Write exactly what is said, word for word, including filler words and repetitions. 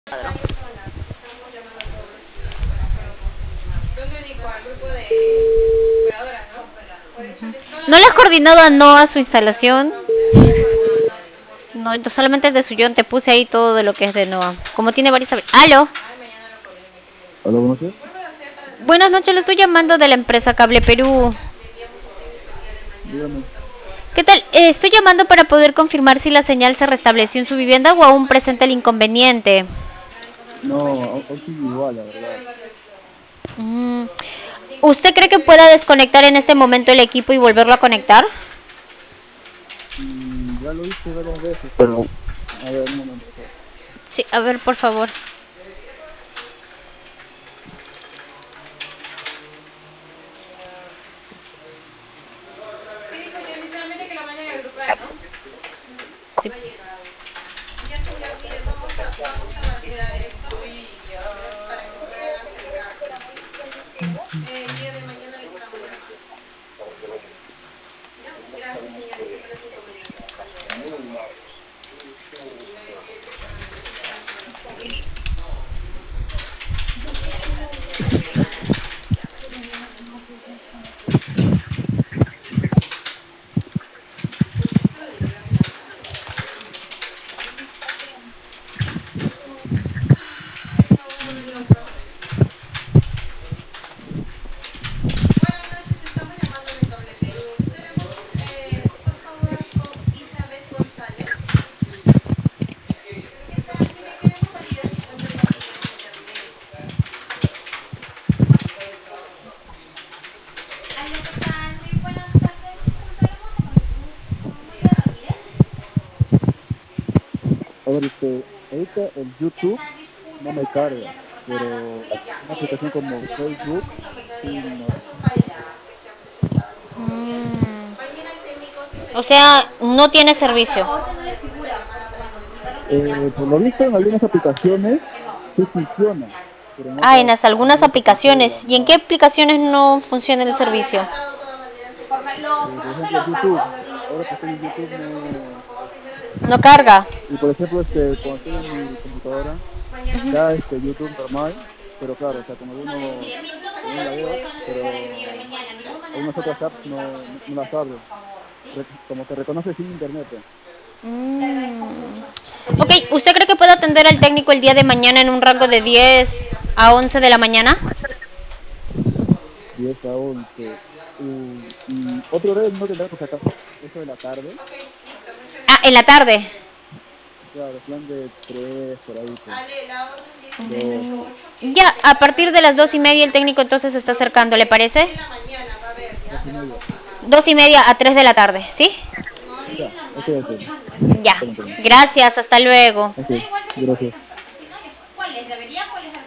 ¿No le has coordinado a Noah su instalación? No, entonces solamente el de Suyón te puse ahí todo de lo que es de Noah. Como tiene varios... ¡Aló! Hola, buenos días. Buenas noches, le estoy llamando de la empresa Cable Perú. Dígame. ¿Qué tal? Eh, estoy llamando para poder confirmar si la señal se restableció en su vivienda o aún presenta el inconveniente. No, aún aún sigue igual, la verdad. Mm. ¿Usted cree que pueda desconectar en este momento el equipo y volverlo a conectar? Mm, ya lo hice varias veces, pero... A ver, un momento, por favor. Sí, a ver, por favor. Sí. A ver, este, ahorita el YouTube no me carga, pero una aplicación como Facebook, sí, no. Mm. O sea, no tiene servicio. Eh, por lo visto en algunas aplicaciones sí funciona, pero en Ah, en otras las, algunas no se aplicaciones. controla, ¿Y en qué no. aplicaciones no funciona el servicio? Eh, por ejemplo, YouTube, ahora que estoy en YouTube no... No carga. Y por ejemplo, este, cuando estoy en mi computadora, da este YouTube normal, pero claro, o sea, con algunos, algunos lagueos, pero algunas otras apps no, no, no las abre, Re- como que reconoce sin internet. Pues. Mm. Ok, ¿usted cree que puede atender al técnico el día de mañana en un rango de diez a once de la mañana? diez a once. Uh, y otro horario no tendrá por si acaso, eso de la tarde, Ah, en la tarde. claro, plan de tres por ahí, pues, dos, Ya, a partir de las dos y media el técnico entonces se está acercando, ¿le parece? dos y media. Dos y media a tres de la tarde, ¿sí? Ya, ok, ok. Ya. Perdón, perdón. Gracias, hasta luego. Ok, gracias.